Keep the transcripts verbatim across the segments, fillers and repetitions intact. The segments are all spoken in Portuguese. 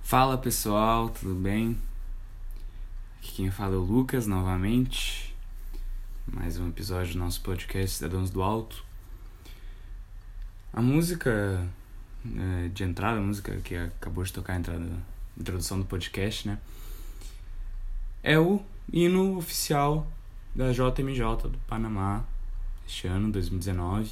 Fala pessoal, tudo bem? Aqui quem fala é o Lucas novamente. Mais um episódio do nosso podcast Cidadãos do Alto. A música é, de entrada, a música que acabou de tocar a entrada, a introdução do podcast, né? É o hino oficial da J M J do Panamá este ano, dois mil e dezenove.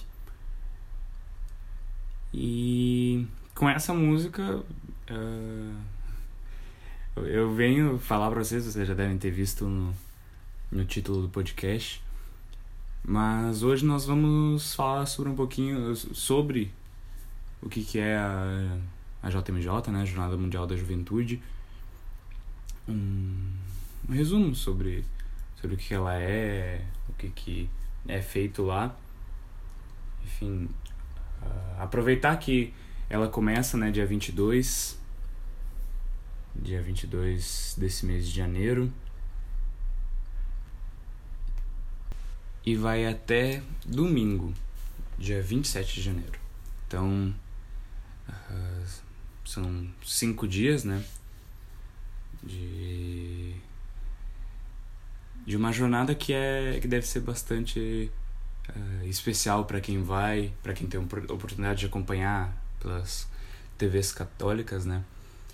E com essa música uh, eu venho falar pra vocês, vocês já devem ter visto no, no título do podcast, mas hoje nós vamos falar sobre um pouquinho sobre o que, que é a, a J M J, né, Jornada Mundial da Juventude. Um, um resumo sobre, sobre o que ela é, o que, que é feito lá. Enfim, uh, aproveitar que ela começa, né, dia vinte e dois, dia vinte e dois desse mês de janeiro, e vai até domingo, dia vinte e sete de janeiro. Então, uh, são cinco dias, né, de, de uma jornada que, é, que deve ser bastante uh, especial para quem vai, para quem tem a oportunidade de acompanhar pelas T Vs católicas, né?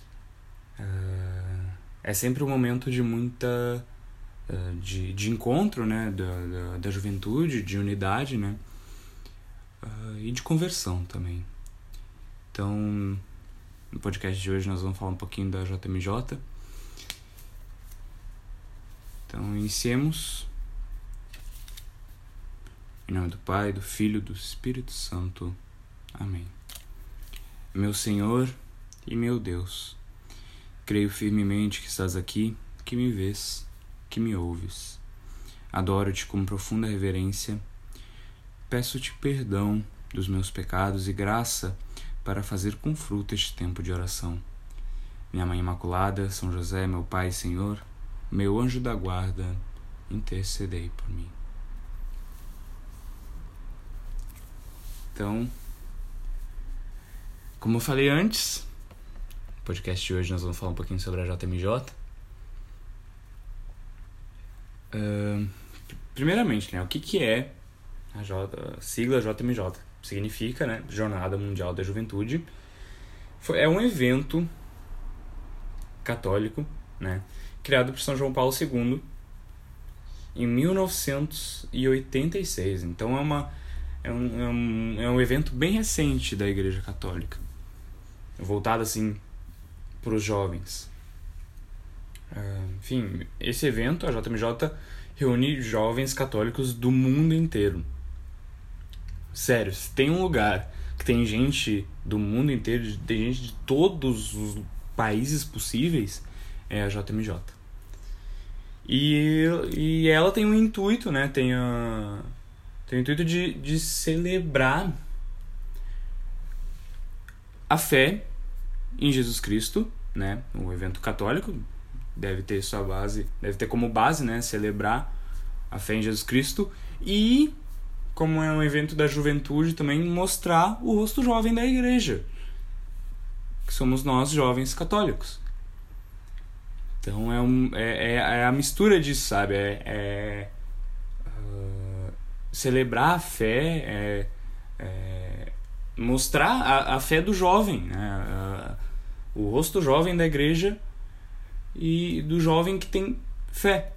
Uh, é sempre um momento de muita uh, de, de encontro, né, da, da, da juventude, de unidade, né, uh, e de conversão também. Então, no podcast de hoje nós vamos falar um pouquinho da J M J. Então, iniciemos em nome do Pai, do Filho e do Espírito Santo. Amém. Meu Senhor e meu Deus, creio firmemente que estás aqui, que me vês, que me ouves. Adoro-te com profunda reverência. Peço-te perdão dos meus pecados e graça para fazer com fruto este tempo de oração. Minha Mãe Imaculada, São José, meu Pai e Senhor, meu anjo da guarda, intercedei por mim. Então, como eu falei antes, no podcast de hoje nós vamos falar um pouquinho sobre a J M J. Uh, primeiramente, né, o que, que é a, J, a sigla J M J? Significa, né, Jornada Mundial da Juventude. Foi, é um evento católico, né, criado por São João Paulo segundo em mil novecentos e oitenta e seis. Então é, uma, é, um, é, um, é um evento bem recente da Igreja Católica, voltado assim para os jovens. Uh, enfim, esse evento, a J M J, reúne jovens católicos do mundo inteiro. Sério, se tem um lugar que tem gente do mundo inteiro, tem gente de todos os países possíveis, é a J M J. E, e ela tem um intuito, né? Tem, a, tem o intuito de, de celebrar a fé em Jesus Cristo, né? Um evento católico deve ter sua base, deve ter como base, né, celebrar a fé em Jesus Cristo, e como é um evento da juventude também mostrar o rosto jovem da igreja, que somos nós jovens católicos. Então é, um, é, é a mistura disso, sabe? É, é uh, celebrar a fé, é, é mostrar a, a fé do jovem, né? Uh, o rosto jovem da igreja e do jovem que tem fé.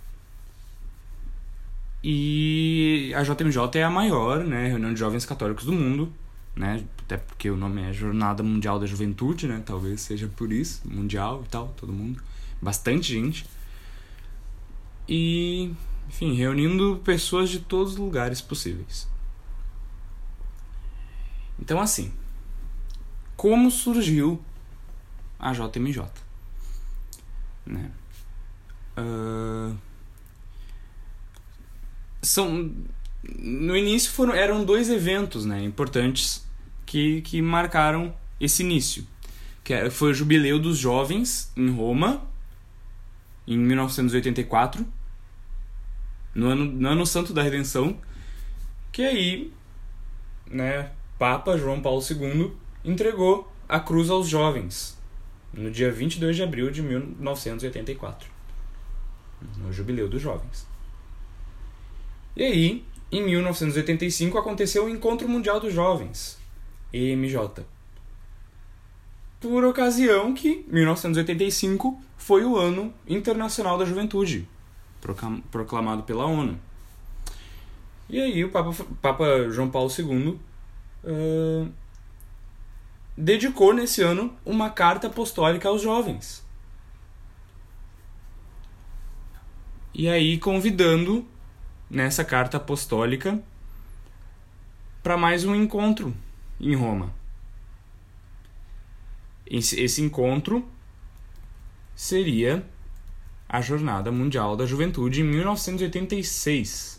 E a J M J é a maior, né, reunião de jovens católicos do mundo, né? Até porque o nome é Jornada Mundial da Juventude, né? Talvez seja por isso, mundial e tal, todo mundo, bastante gente. E, enfim, reunindo pessoas de todos os lugares possíveis. Então, assim, como surgiu a J M J, né? Uh, são, no início foram, eram dois eventos, né, importantes que, que marcaram esse início, que foi o Jubileu dos Jovens em Roma, em mil novecentos e oitenta e quatro, no ano, no ano Santo da Redenção, que aí, né, Papa João Paulo segundo entregou a cruz aos jovens, no dia vinte e dois de abril de mil novecentos e oitenta e quatro, no Jubileu dos Jovens. E aí, em mil novecentos e oitenta e cinco, aconteceu o Encontro Mundial dos Jovens, E M J. Por ocasião que mil novecentos e oitenta e cinco foi o Ano Internacional da Juventude, proclamado pela ONU. E aí o Papa, Papa João Paulo segundo uh, dedicou nesse ano uma carta apostólica aos jovens. E aí convidando nessa carta apostólica para mais um encontro em Roma. Esse encontro seria a Jornada Mundial da Juventude em mil novecentos e oitenta e seis,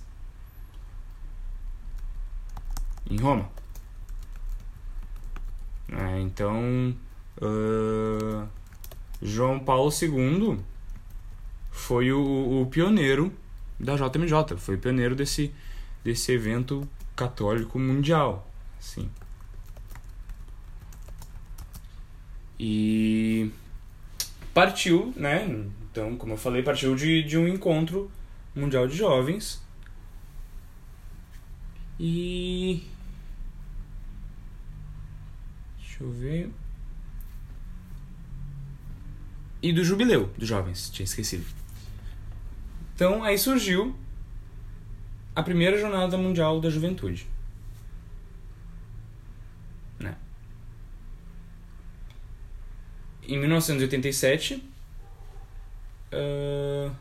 em Roma. É, então, uh, João Paulo segundo foi o, o pioneiro da J M J, foi o pioneiro desse, desse evento católico mundial, assim. E partiu, né? Então, como eu falei, partiu de, de um encontro mundial de jovens. E... deixa eu ver... E do Jubileu dos Jovens, tinha esquecido. Então, aí surgiu a primeira Jornada Mundial da Juventude. Né? Em mil novecentos e oitenta e sete, uh...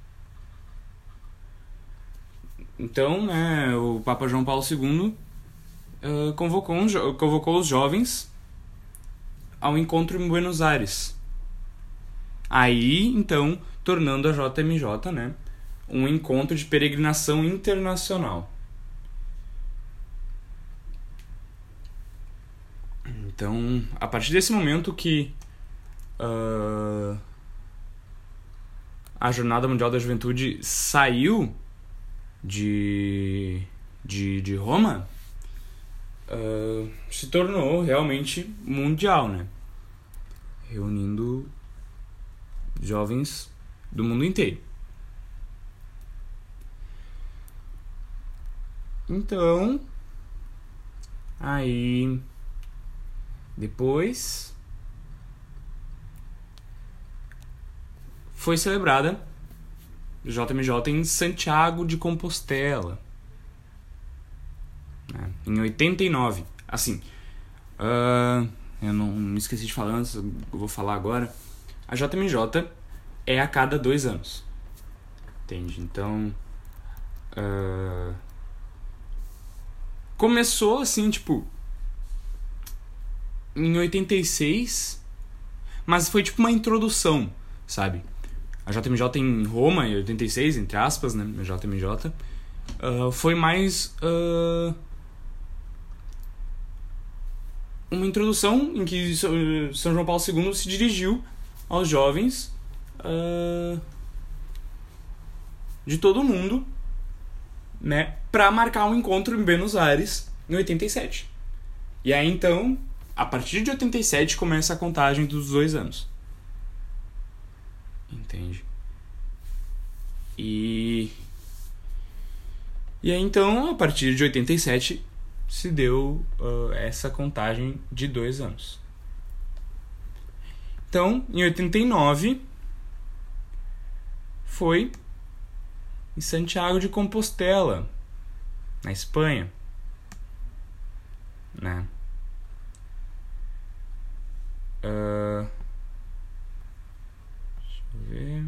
então, né, o Papa João Paulo segundo uh, convocou, um jo- convocou os jovens ao encontro em Buenos Aires. Aí, então, tornando a J M J, né, um encontro de peregrinação internacional. Então, a partir desse momento que Uh, a Jornada Mundial da Juventude saiu de, de, de Roma, uh, se tornou realmente mundial, né? Reunindo jovens do mundo inteiro. Então, aí depois foi celebrada J M J em Santiago de Compostela, né, em oitenta e nove. Assim, uh, eu não me esqueci de falar antes, eu vou falar agora. A J M J é a cada dois anos, entende? Então, uh, começou assim, tipo, em oitenta e seis, mas foi tipo uma introdução, sabe? A J M J em Roma, em oitenta e seis, entre aspas, né? A J M J uh, foi mais uh, uma introdução em que São João Paulo segundo se dirigiu aos jovens uh, de todo o mundo, né? Para marcar um encontro em Buenos Aires em oitenta e sete. E aí então, a partir de oitenta e sete, começa a contagem dos dois anos. Entende? E... E aí então, a partir de oitenta e sete, se deu uh, essa contagem de dois anos. Então, em oitenta e nove, foi em Santiago de Compostela, na Espanha, né? Uh... Deixa eu ver...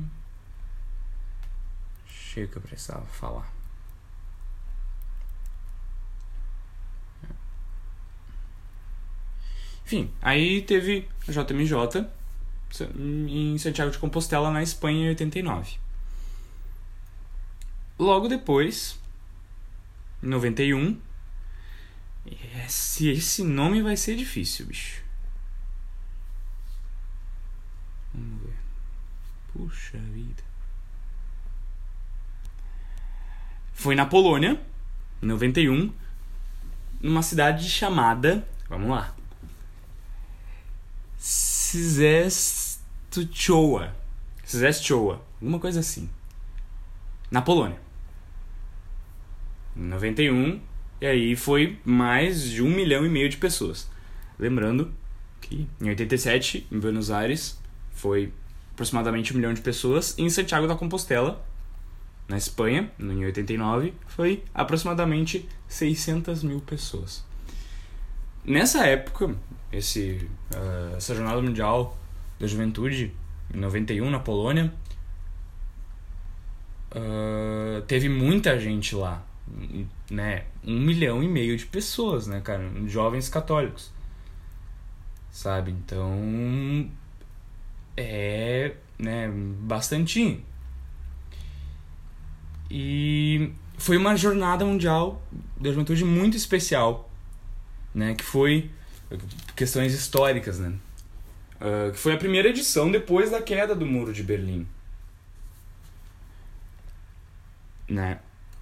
Achei que eu precisava falar. Enfim, aí teve a J M J em Santiago de Compostela, na Espanha, em oitenta e nove. Logo depois, em noventa e um, esse, esse nome vai ser difícil, bicho. Vamos ver. Puxa vida. Foi na Polônia, em noventa e um, numa cidade chamada... Vamos lá. Czeszczoła. Czeszczoła. Alguma coisa assim. Na Polônia. Em noventa e um. E aí foi mais de um milhão e meio de pessoas. Lembrando que em oitenta e sete, em Buenos Aires, foi aproximadamente um milhão de pessoas. E em Santiago da Compostela, na Espanha, em oitenta e nove, foi aproximadamente seiscentas mil pessoas. Nessa época, esse, uh, essa Jornada Mundial da Juventude, em noventa e um, na Polônia, uh, teve muita gente lá, né? Um milhão e meio de pessoas, né, cara? Jovens católicos, sabe? Então, é, né, bastantinho. E foi uma jornada mundial da juventude muito especial, né? Que foi questões históricas, né? Uh, que foi a primeira edição depois da queda do Muro de Berlim, né?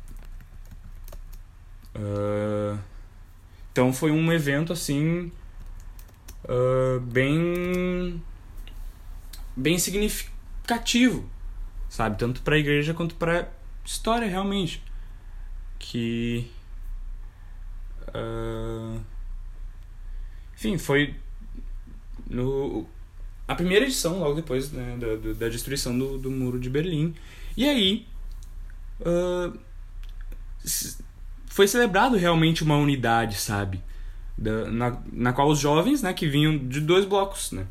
Uh, então foi um evento assim uh, bem bem significativo, sabe? Tanto para a igreja quanto para história, realmente, que uh, enfim, foi no, a primeira edição logo depois, né, da, da destruição do, do Muro de Berlim. E aí uh, foi celebrado realmente uma unidade, sabe, da, na, na qual os jovens, né, que vinham de dois blocos, né,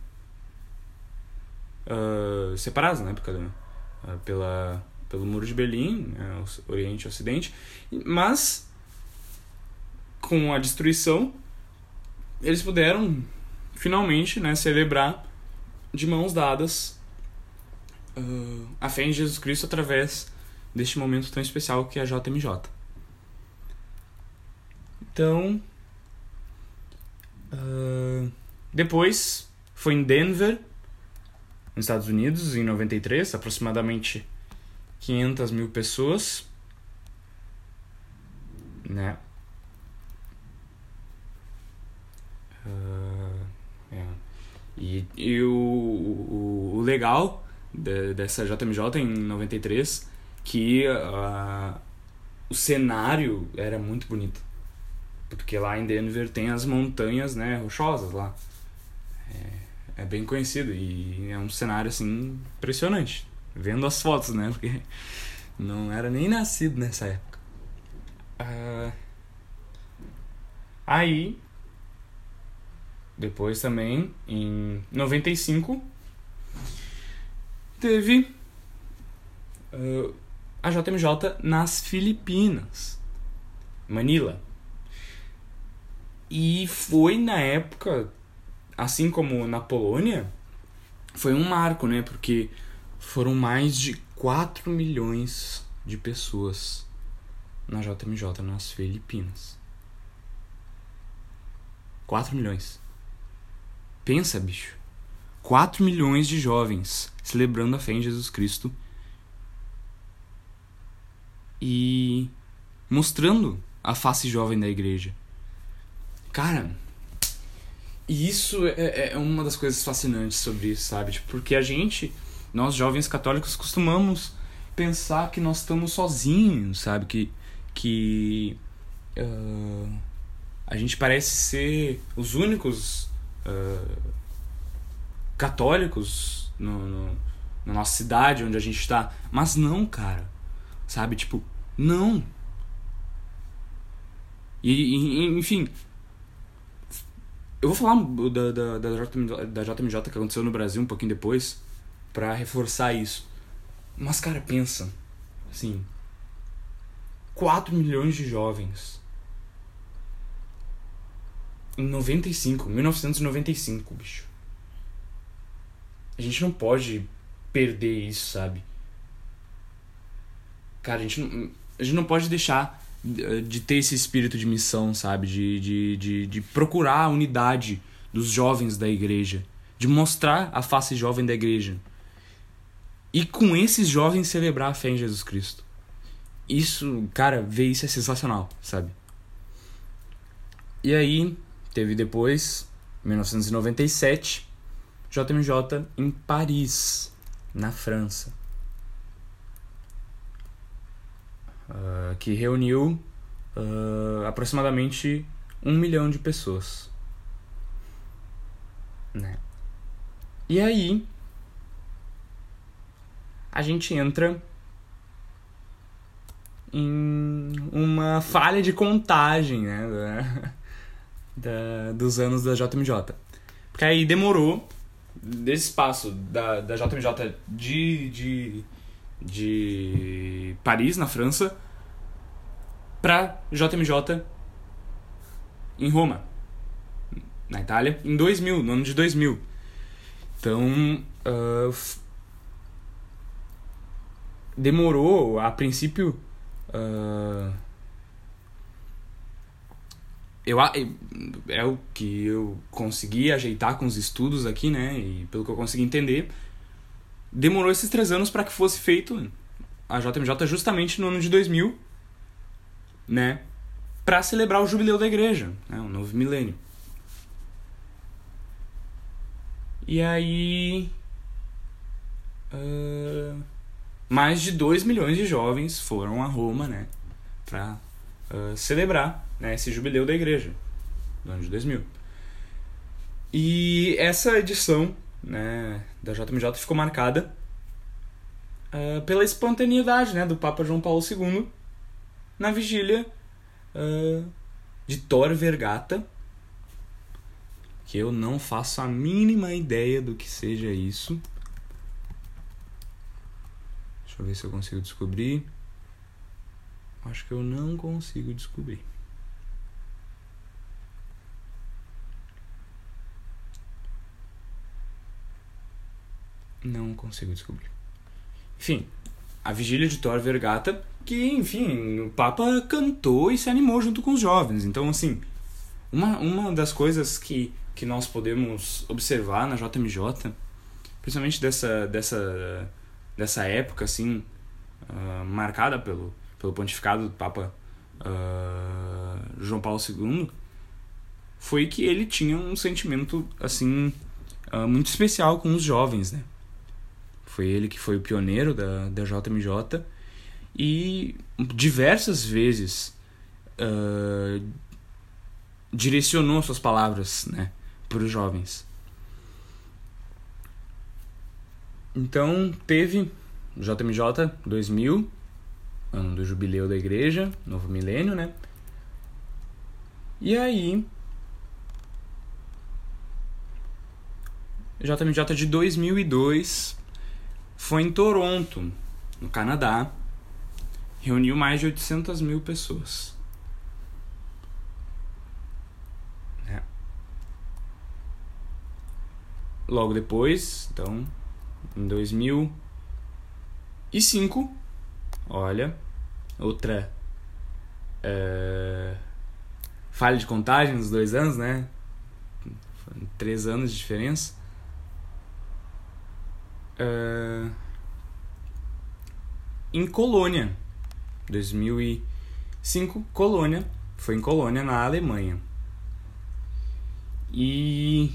uh, separados na época, né, uh, pela pelo Muro de Berlim, né, Oriente e Ocidente, mas com a destruição eles puderam finalmente, né, celebrar de mãos dadas uh, a fé em Jesus Cristo através deste momento tão especial que é a J M J. Então, uh, depois foi em Denver, nos Estados Unidos, em noventa e três, aproximadamente quinhentas mil pessoas, né? Uh, é. E, e o, o, o legal de, dessa J M J em noventa e três, que uh, o cenário era muito bonito, porque lá em Denver tem as montanhas, né, rochosas lá. É, é bem conhecido e é um cenário assim impressionante. Vendo as fotos, né? Porque não era nem nascido nessa época. Uh, aí, depois também, em noventa e cinco, teve uh, a J M J nas Filipinas, Manila. E foi na época, assim como na Polônia, foi um marco, né? Porque foram mais de quatro milhões de pessoas na J M J nas Filipinas. quatro milhões. Pensa, bicho. quatro milhões de jovens celebrando a fé em Jesus Cristo e mostrando a face jovem da igreja. Cara, e isso é, é uma das coisas fascinantes sobre isso, sabe? Tipo, porque a gente, nós jovens católicos, costumamos pensar que nós estamos sozinhos, sabe? Que, que uh, a gente parece ser os únicos uh, católicos no, no, na nossa cidade, onde a gente está. Mas não, cara. Sabe? Tipo, não. E, e enfim, eu vou falar da, da, da, J M J, da J M J que aconteceu no Brasil um pouquinho depois, pra reforçar isso. Mas, cara, pensa, assim, quatro milhões de jovens em noventa e cinco, mil novecentos e noventa e cinco, bicho. A gente não pode perder isso, sabe? Cara, a gente não, a gente não pode deixar de ter esse espírito de missão, sabe? De, de, de, de procurar a unidade dos jovens da igreja, de mostrar a face jovem da igreja. E com esses jovens celebrar a fé em Jesus Cristo. Isso, cara, ver isso é sensacional, sabe? E aí, teve depois, mil novecentos e noventa e sete, J M J em Paris, na França, uh, que reuniu uh, aproximadamente um milhão de pessoas, né? E aí a gente entra em uma falha de contagem, né, da, da, dos anos da J M J. Porque aí demorou, desse espaço da, da J M J de, de, de Paris, na França, pra J M J em Roma, na Itália, em dois mil, no ano de dois mil. Então, uh, demorou, a princípio, uh, eu, é o que eu consegui ajeitar com os estudos aqui, né, e pelo que eu consegui entender, demorou esses três anos para que fosse feito a J M J justamente no ano de dois mil, né, para celebrar o jubileu da igreja, né, o novo milênio. E aí, uh, mais de dois milhões de jovens foram a Roma, né, para uh, celebrar, né, esse jubileu da igreja do ano de dois mil. E essa edição, né, da J M J ficou marcada uh, pela espontaneidade, né, do Papa João Paulo segundo na vigília uh, de Tor Vergata, que eu não faço a mínima ideia do que seja isso. Deixa eu ver se eu consigo descobrir. Acho que eu não consigo descobrir. Não consigo descobrir. Enfim, a vigília de Tor Vergata, que, enfim, o Papa cantou e se animou junto com os jovens. Então, assim, uma, uma das coisas que, que nós podemos observar na J M J, principalmente dessa, dessa, dessa época, assim, uh, marcada pelo, pelo pontificado do Papa uh, João Paulo segundo, foi que ele tinha um sentimento, assim, uh, muito especial com os jovens, né? Foi ele que foi o pioneiro da, da J M J e diversas vezes uh, direcionou suas palavras, né, para os jovens. Então teve J M J dois mil, ano do jubileu da igreja, novo milênio, né? E aí J M J de dois mil e dois foi em Toronto, no Canadá, reuniu mais de oitocentas mil pessoas. É. Logo depois, então, em dois mil e cinco, olha, outra é, falha de contagem nos dois anos, né? Três anos de diferença. Uh, em Colônia, dois mil e cinco, Colônia, foi em Colônia, na Alemanha. E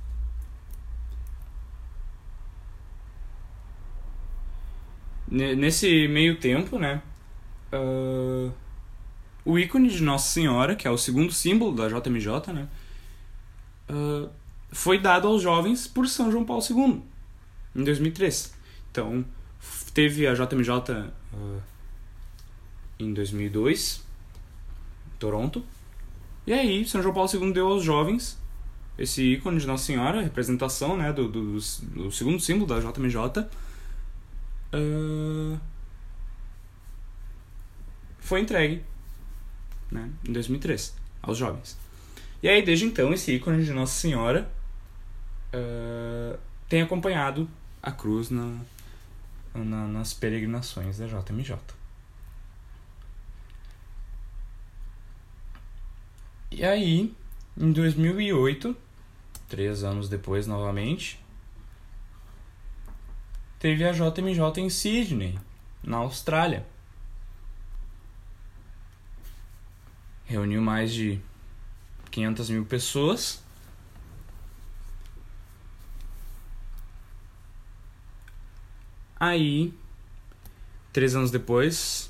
nesse meio tempo, né, uh, o ícone de Nossa Senhora, que é o segundo símbolo da J M J, né, uh, foi dado aos jovens por São João Paulo segundo, em dois mil e três. Então, teve a J M J uh, em dois mil e dois, em Toronto. E aí, São João Paulo segundo deu aos jovens esse ícone de Nossa Senhora, representação, né, do, do, do segundo símbolo da J M J. Uh, foi entregue, né, em dois mil e três, aos jovens. E aí, desde então, esse ícone de Nossa Senhora uh, tem acompanhado a cruz na, na, nas peregrinações da J M J. E aí, em dois mil e oito, três anos depois novamente, teve a J M J em Sydney, na Austrália. Reuniu mais de quinhentas mil pessoas. Aí, três anos depois,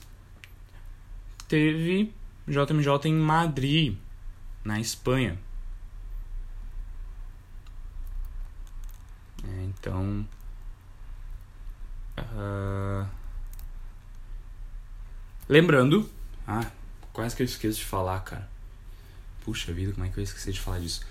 teve J M J em Madrid, na Espanha. É, então... Uh, lembrando... Ah, quase que eu esqueço de falar, cara. Puxa vida, como é que eu esqueci de falar disso?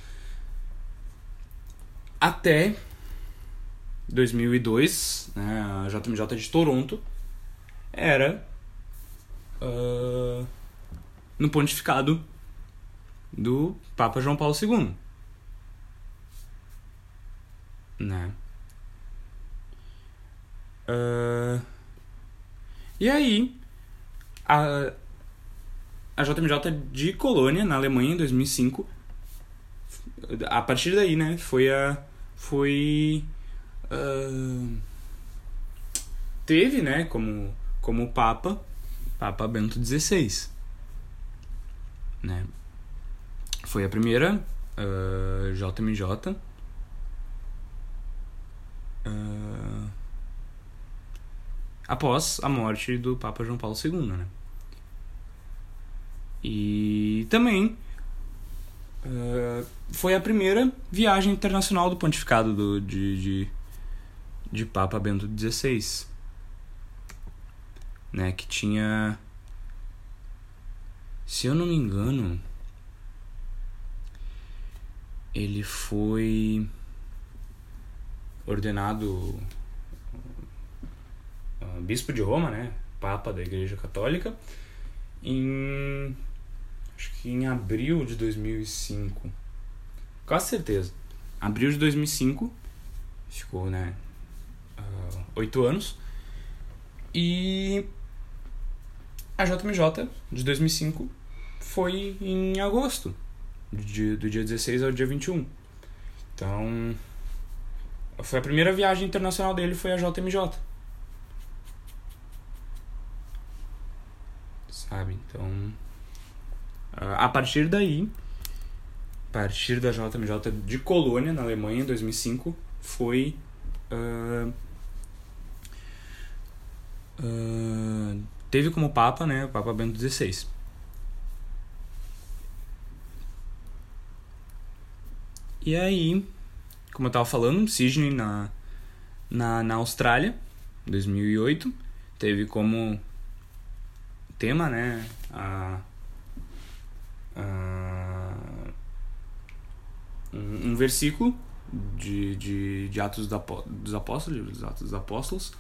Até dois mil e dois, né, a J M J de Toronto era uh, no pontificado do Papa João Paulo segundo, né? Uh, e aí a, a J M J de Colônia, na Alemanha, em dois mil e cinco, a partir daí, né, foi a foi uh, teve, né, como como Papa Papa Bento dezesseis, né? Foi a primeira uh, J M J uh, após a morte do Papa João Paulo segundo, né? E também uh, foi a primeira viagem internacional do pontificado do, de, de, de Papa Bento dezesseis, né? Que tinha, se eu não me engano, ele foi ordenado uh, bispo de Roma, né? Papa da Igreja Católica, em acho que em abril de dois mil e cinco. Quase certeza. Abril de dois mil e cinco. Ficou, né? Uh, oito anos. E a J M J de dois mil e cinco foi em agosto. De, do dia dezesseis ao dia vinte e um. Então, foi a primeira viagem internacional dele, foi a J M J. Sabe? Então, a partir daí, a partir da J M J de Colônia, na Alemanha, em dois mil e cinco, foi uh, uh, teve como Papa, né, o Papa Bento dezesseis. E aí, como eu tava falando, Sydney, na, na, na Austrália, em dois mil e oito, teve como tema, né, a, a, um, um versículo de, de, de Atos dos Apóstolos, dos Atos dos Apóstolos,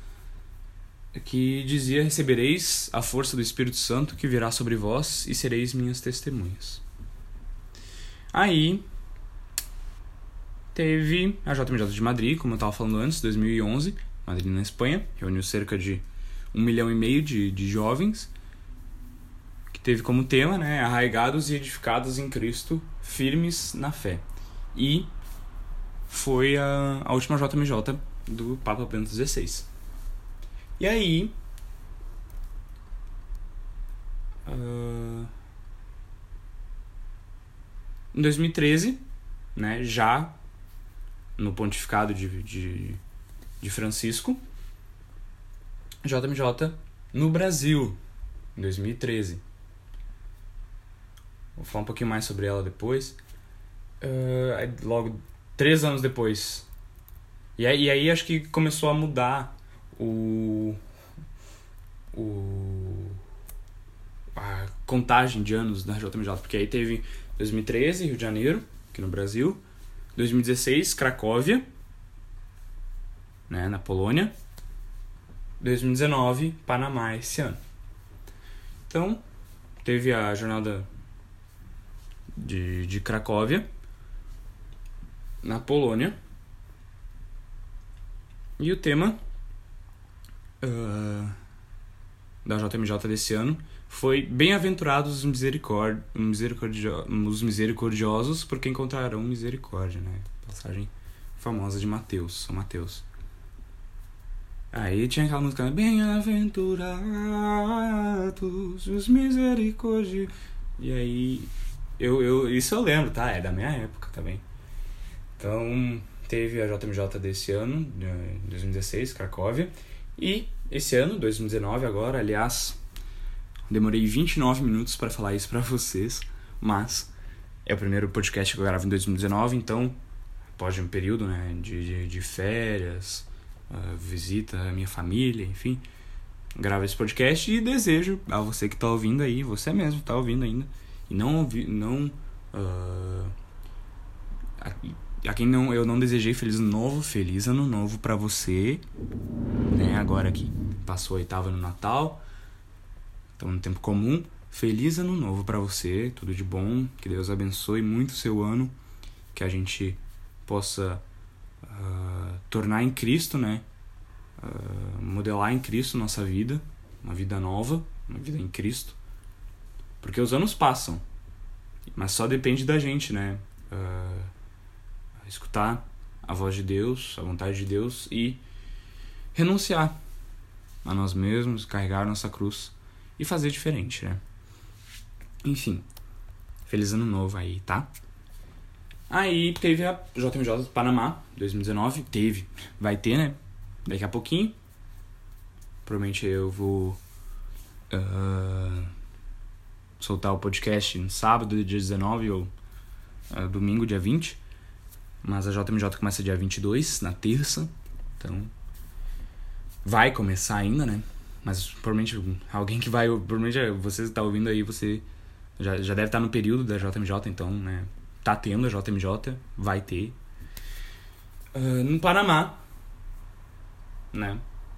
que dizia: recebereis a força do Espírito Santo que virá sobre vós e sereis minhas testemunhas. Aí teve a J M J de Madrid, como eu estava falando antes, dois mil e onze, Madrid, na Espanha, reuniu cerca de um milhão e meio de, de jovens, que teve como tema, né, arraigados e edificados em Cristo, firmes na fé. E foi a, a última J M J do Papa Bento dezesseis. E aí, uh, em dois mil e treze, né, já no pontificado de, de, de Francisco, J M J no Brasil, em dois mil e treze. Vou falar um pouquinho mais sobre ela depois. Uh, logo, três anos depois. E aí, e aí acho que começou a mudar o, o a contagem de anos da J M J, porque aí teve dois mil e treze, Rio de Janeiro, aqui no Brasil, dois mil e dezesseis, Cracóvia, né, na Polônia, dois mil e dezenove, Panamá, esse ano. Então, teve a jornada de, de Cracóvia, na Polônia, e o tema uh, da J M J desse ano foi: bem-aventurados os, misericord... misericordio... os misericordiosos, porque encontrarão misericórdia, né? Passagem famosa de Mateus, São Mateus. Aí tinha aquela música: bem-aventurados os misericordiosos. E aí, eu, eu, isso eu lembro, tá? É da minha época também. Então, teve a J M J desse ano, de dois mil e dezesseis, Cracóvia. E esse ano, dois mil e dezenove agora, aliás, demorei vinte e nove minutos para falar isso para vocês, mas é o primeiro podcast que eu gravo em dois mil e dezenove, então pode um período, né, de, de, de férias, uh, visita a minha família, enfim, gravo esse podcast e desejo a você que tá ouvindo aí, você mesmo tá ouvindo ainda, e não ouvi, não uh, a, a quem não, eu não desejei feliz ano novo, feliz ano novo pra você, né, agora que passou a oitava no Natal, estamos no tempo comum, feliz ano novo pra você, tudo de bom, que Deus abençoe muito o seu ano, que a gente possa uh, tornar em Cristo, né, uh, modelar em Cristo nossa vida, uma vida nova, uma vida em Cristo, porque os anos passam, mas só depende da gente, né, uh, escutar a voz de Deus, a vontade de Deus e renunciar a nós mesmos, carregar nossa cruz e fazer diferente, né. Enfim, feliz ano novo aí, tá? Aí teve a J M J do Panamá, dois mil e dezenove, teve, vai ter, né, daqui a pouquinho, provavelmente eu vou uh, soltar o podcast no sábado, dia dezenove, ou uh, domingo, dia vinte, mas a J M J começa dia vinte e dois, na terça, então vai começar ainda, né, mas provavelmente alguém que vai, provavelmente você que tá ouvindo aí, você já, já deve estar no período da J M J, então, né, tá tendo a J M J, vai ter. Uh, no Panamá, né?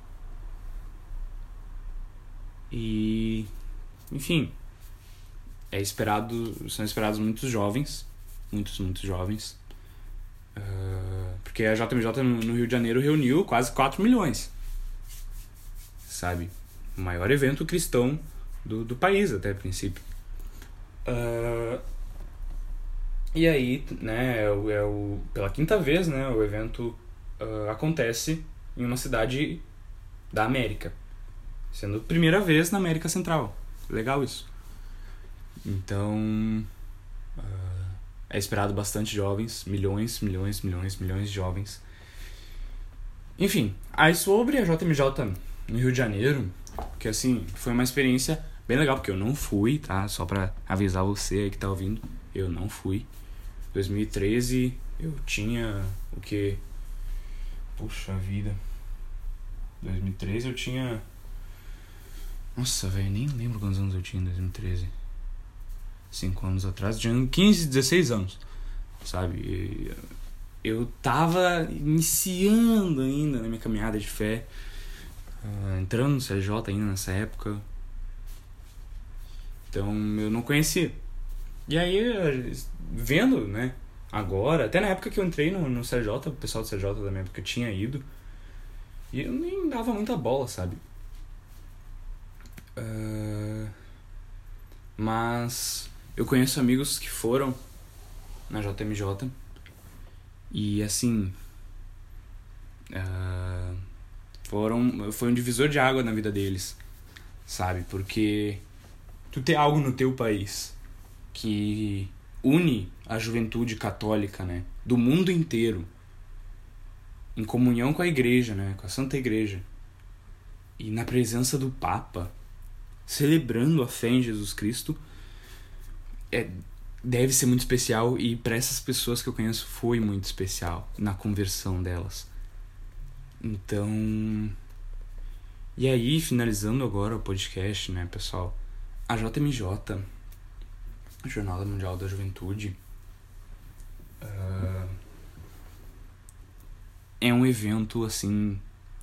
E, enfim, é esperado, são esperados muitos jovens, muitos, muitos jovens, uh, porque a J M J no, no Rio de Janeiro reuniu quase quatro milhões, sabe? O maior evento cristão do, do país, até a princípio. Uh, E aí, né, é o, é o, pela quinta vez, né, o evento uh, acontece em uma cidade da América, sendo a primeira vez na América Central. Legal isso. Então, uh, é esperado bastante jovens, milhões, milhões, milhões, milhões de jovens. Enfim, aí sobre a J M J no Rio de Janeiro, que assim, foi uma experiência bem legal, porque eu não fui, tá? Só pra avisar você aí que tá ouvindo, eu não fui. dois mil e treze eu tinha o que? Puxa vida. dois mil e treze eu tinha... Nossa, velho, nem lembro quantos anos eu tinha em dois mil e treze. cinco anos atrás, eu tinha quinze, dezesseis anos, sabe? Eu tava iniciando ainda na minha caminhada de fé, uh, entrando no C L J ainda nessa época. Então eu não conhecia. E aí, vendo, né, agora, até na época que eu entrei no, no C L J, o pessoal do C L J da minha época tinha ido, e eu nem dava muita bola, sabe? Uh, mas eu conheço amigos que foram na J M J, e assim, uh, foram, foi um divisor de água na vida deles, sabe? Porque tu ter algo no teu país que une a juventude católica, né, do mundo inteiro, em comunhão com a igreja, né, com a Santa Igreja, e na presença do Papa, celebrando a fé em Jesus Cristo, é, deve ser muito especial, e para essas pessoas que eu conheço foi muito especial na conversão delas. Então, e aí, finalizando agora o podcast, né, pessoal, a J M J, Jornada Mundial da Juventude, uh, é um evento assim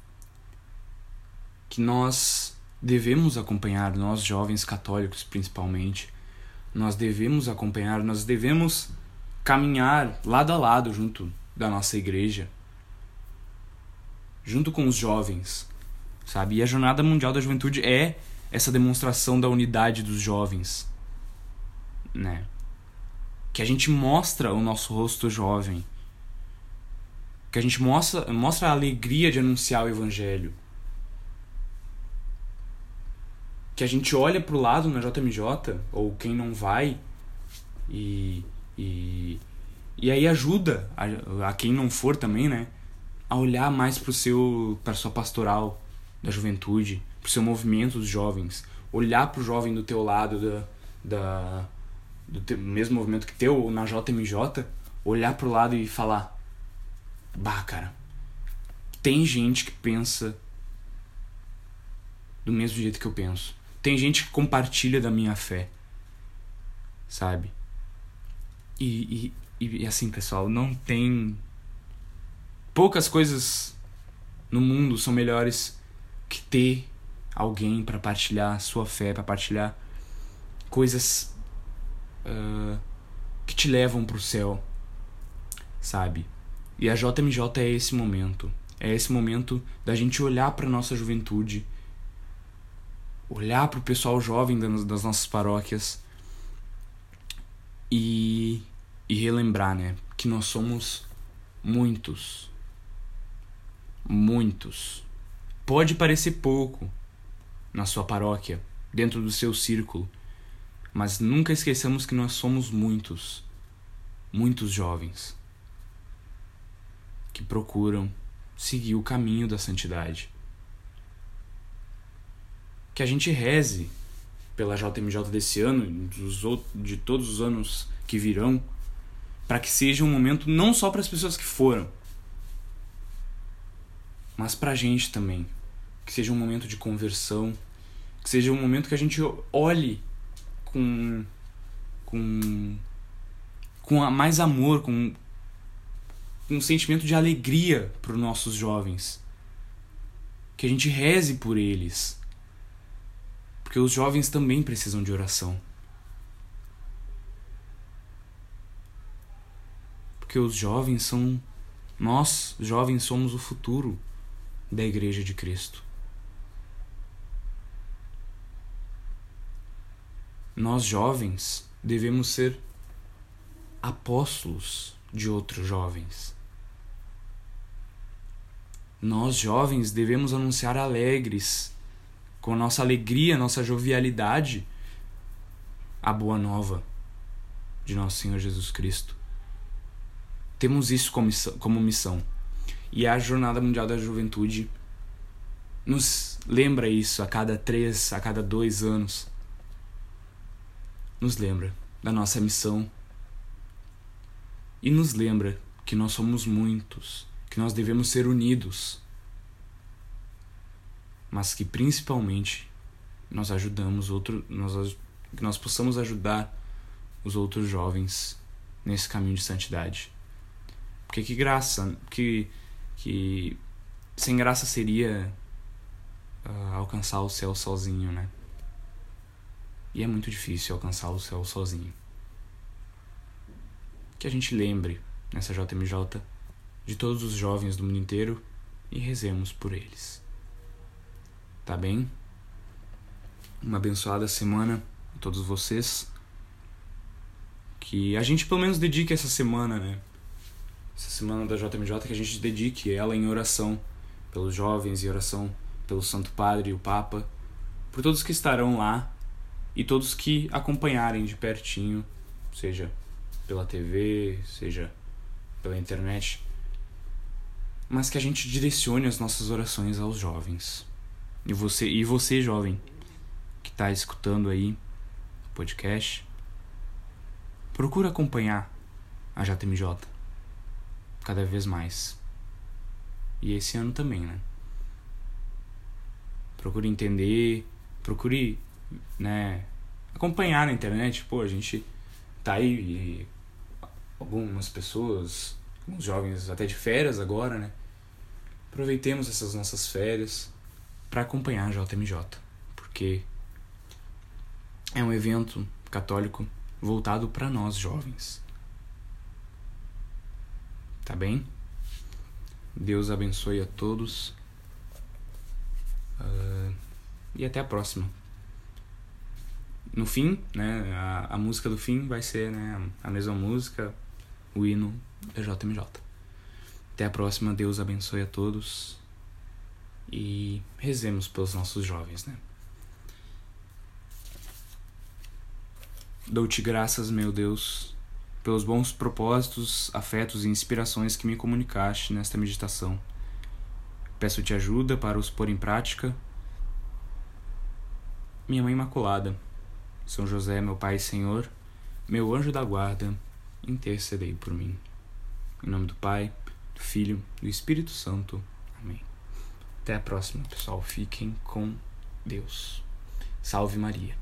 que nós devemos acompanhar, nós jovens católicos principalmente, nós devemos acompanhar, nós devemos caminhar lado a lado junto da nossa igreja, junto com os jovens, sabe? E a Jornada Mundial da Juventude é essa demonstração da unidade dos jovens, né? Que a gente mostra o nosso rosto jovem, que a gente mostra, mostra a alegria de anunciar o Evangelho, que a gente olha pro lado na J M J, ou quem não vai, e, e, e aí ajuda a, a quem não for também, né, a olhar mais pro seu, pra sua pastoral, da juventude, pro seu movimento dos jovens, olhar pro jovem do teu lado, da, da, do teu, mesmo movimento que teu, na J M J, olhar pro lado e falar: bah, cara, tem gente que pensa do mesmo jeito que eu penso. Tem gente que compartilha da minha fé, sabe? E, e, e assim, pessoal, não tem... Poucas coisas no mundo são melhores que ter alguém para partilhar sua fé, para partilhar coisas uh, que te levam pro céu, sabe? E a J M J é esse momento. É esse momento da gente olhar pra nossa juventude, olhar pro pessoal jovem das nossas paróquias e, e relembrar, né, que nós somos muitos. Muitos. Pode parecer pouco na sua paróquia, dentro do seu círculo, mas nunca esqueçamos que nós somos muitos. Muitos jovens que procuram seguir o caminho da santidade. Que a gente reze pela J M J desse ano e dos outros, de todos os anos que virão, para que seja um momento não só para as pessoas que foram, mas pra gente também. Que seja um momento de conversão, que seja um momento que a gente olhe com com, com mais amor, com um sentimento de alegria para os nossos jovens. Que a gente reze por eles. Porque os jovens também precisam de oração. Porque os jovens são... Nós, jovens, somos o futuro da Igreja de Cristo. Nós, jovens, devemos ser apóstolos de outros jovens. Nós, jovens, devemos anunciar alegres, com a nossa alegria, nossa jovialidade, a boa nova de nosso Senhor Jesus Cristo. Temos isso como missão, como missão. E a Jornada Mundial da Juventude nos lembra isso a cada três, a cada dois anos. Nos lembra da nossa missão. E nos lembra que nós somos muitos, que nós devemos ser unidos, mas que principalmente nós ajudamos outro, nós, que nós possamos ajudar os outros jovens nesse caminho de santidade. Porque que graça, que, que sem graça seria uh, alcançar o céu sozinho, né? E é muito difícil alcançar o céu sozinho. Que a gente lembre, nessa J M J, de todos os jovens do mundo inteiro e rezemos por eles. Tá bem? Uma abençoada semana a todos vocês. Que a gente pelo menos dedique essa semana, né? Essa semana da J M J, que a gente dedique ela em oração pelos jovens e oração pelo Santo Padre e o Papa, por todos que estarão lá e todos que acompanharem de pertinho, seja pela T V, seja pela internet, mas que a gente direcione as nossas orações aos jovens. E você, e você jovem, que está escutando aí o podcast, procura acompanhar a J M J cada vez mais. E esse ano também, né? Procure entender, procure, né, acompanhar na internet. Pô, a gente tá aí e algumas pessoas, alguns jovens até de férias agora, né? Aproveitemos essas nossas férias para acompanhar a J M J, porque é um evento católico voltado para nós jovens. Tá bem? Deus abençoe a todos. Uh, e até a próxima. No fim, né, a, a música do fim vai ser, né, a mesma música, o hino da J M J. Até a próxima. Deus abençoe a todos. E rezemos pelos nossos jovens, né? Dou-te graças, meu Deus, pelos bons propósitos, afetos e inspirações que me comunicaste nesta meditação. Peço-te ajuda para os pôr em prática. Minha Mãe Imaculada, São José, meu Pai e Senhor, meu anjo da guarda, intercedei por mim. Em nome do Pai, do Filho e do Espírito Santo. Amém. Até a próxima, pessoal. Fiquem com Deus. Salve Maria.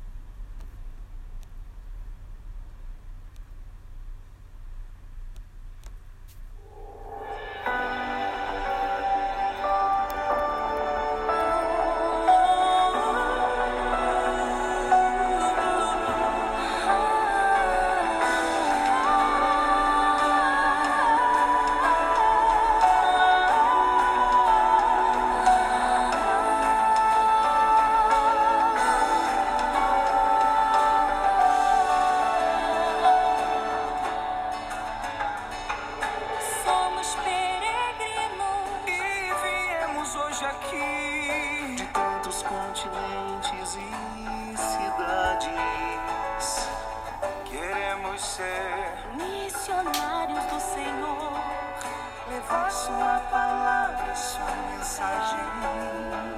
Aqui de tantos continentes e cidades, queremos ser missionários do Senhor, levar sua palavra, sua mensagem.